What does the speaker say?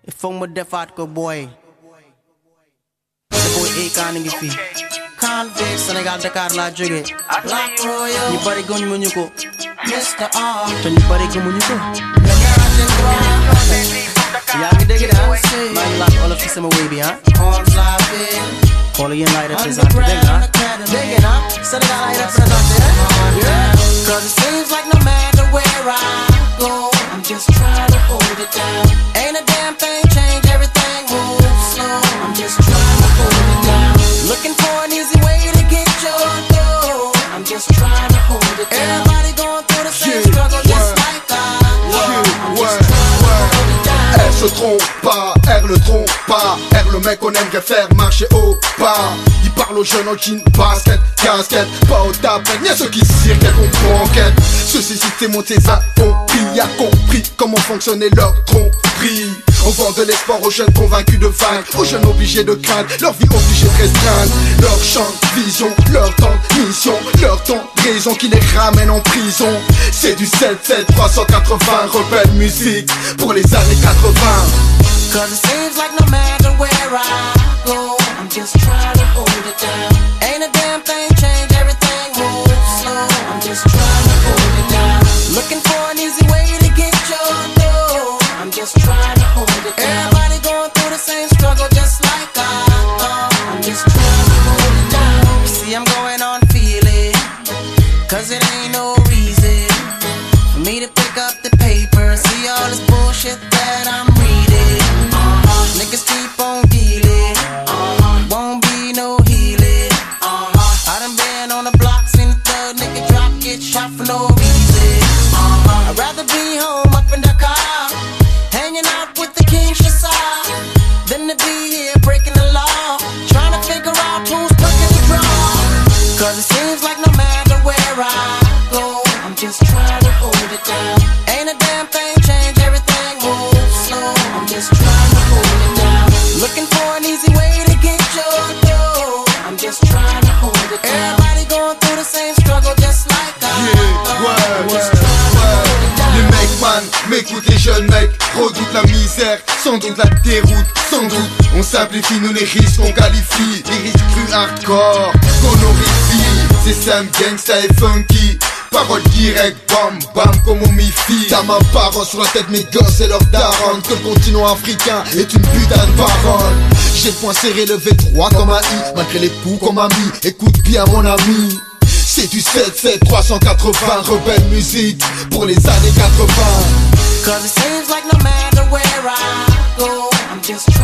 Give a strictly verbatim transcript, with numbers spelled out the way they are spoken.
Ifong mo defaat ko boy. Sa boy Akon ngi fi. Convict Sénégal Dakar la jóge. Black Royal ñu bari gëmuñu ko. mister R te ñu bari gëmuñu ko. yaa ngi dégg de ah maa ngi laaj olof ci sama wéy bi ah. xool yéen laay représenté dégg nga dégg nga Sénégal laay représenté. Cause it seems like no matter where I go, I'm just trying to hold it down. Ain't a damn thing change, everything moves slow. I'm just trying to hold it down. Looking for an easy way to get your dough. I'm just trying to hold it down. Everybody going through the same yeah, struggle word. Just like I know. I'm just trying to hold it down. Elle se trompe pas, R le trompe pas. R le mec qu'on aimerait faire marcher au pas. Il parle aux jeunes en jean, basket, casquette. Pas au tapette, y'a ceux qui cirquent qu'on banquette. Ceux-ci si t'es monté ça compris, a compris comment fonctionnait leur tromperie. On vend de l'espoir aux jeunes convaincus de vaincre, aux jeunes obligés de craindre, leur vie obligée de restreindre. Leur champ de vision, leur temps de mission, leur temps de raison qui les ramène en prison. C'est du sept sept trois cent quatre-vingts, rebelle musique pour les années quatre-vingts. Cause it seems like no matter where I go, I'm just trying to hold it down. Ain't a damn thing change, everything moves slow. I'm just trying to hold it down. Looking for an easy way to get your dough. I'm just trying to hold it down. Everybody going through the same struggle just like I thought. I'm just trying to hold it down. You see I'm going on feeling, cause it ain't no reason for me to pick up the paper and see all this bullshit that I'm reading. uh-huh. Niggas keep on dealing, uh-huh. Won't be no healing, uh-huh. I done been on the block, seen the thug nigga drop, get shot for no reason, uh-huh. I'd rather be home up in the car, hanging out with the King Shasar, than to be here breaking the law, trying to figure out who's cooking the draw. Cause it seems like no matter where I go, I'm just trying to hold it down. Ain't a damn thing change, everything moves slow. I'm just trying to hold it down. Looking for an easy way to get your dough. I'm just trying to hold it down. Everybody going through the same struggle just like I yeah, ouais, I'm just ouais, trying to hold it down. Les mecs man, m'écoute les jeunes mecs, redoutent la misère, sans doute la déroute, sans doute. On simplifie nous les risques, on qualifie les risques plus hardcore, qu'on horrifie. C'est simple, gangsta et funky. Parole directe, bam bam comme on m'y-fie. T'as ma parole sur la tête, mes gosses et leurs darons. Que le continent africain est une putain de parole. J'ai le poing serré, levé droit comme un i, malgré les coups qu'on m'a mis. Écoute bien mon ami, c'est du sept sept trois cent quatre-vingts, rebelle musique pour les années quatre-vingts. Cause it seems like no matter where I go, I'm just